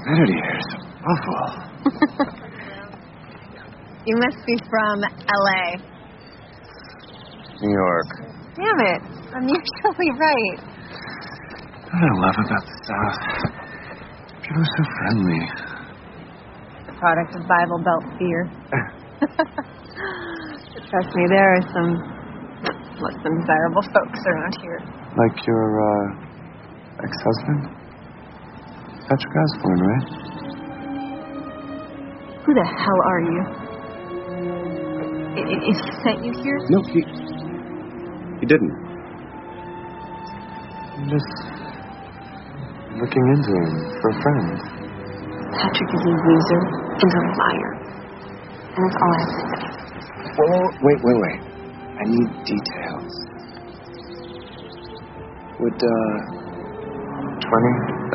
humidity here is awful. You must be from L.A. New York. Damn it. I'm usually right. What I love about the South. People are so friendly. Product of Bible Belt fear. Trust me, there are some less than desirable folks around here. Like your, ex-husband? Patrick Osborne, right? Who the hell are you? He sent you here? No, he didn't. I'm just looking into him for a friend. Patrick is a loser and a liar. And that's all I have to say. Wait. I need details. Would, $20